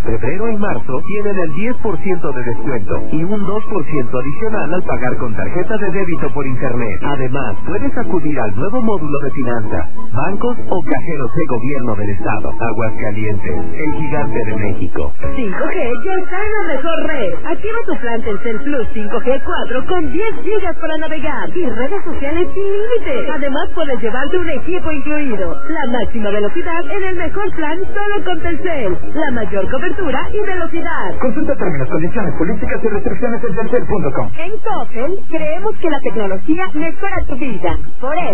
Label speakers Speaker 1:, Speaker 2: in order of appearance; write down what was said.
Speaker 1: febrero y marzo tienen el 10% de descuento y un 2% adicional al pagar con tarjeta de débito por internet. Además, puedes acudir al nuevo módulo de finanzas, bancos o cajeros de gobierno del estado. Aguascalientes, el gigante de México.
Speaker 2: 5G ya está en la mejor red. Activa tu plan Telcel Plus 5G 4 con 10 gigas para navegar y redes sociales sin límite. Además, puedes llevarte un equipo incluido. La máxima velocidad en el mejor plan solo con Telcel. La mayor cobertura y velocidad.
Speaker 3: Consulta términos, condiciones, políticas y restricciones en telcel.com.
Speaker 2: En Coppel creemos que la tecnología mejora tu vida. Por eso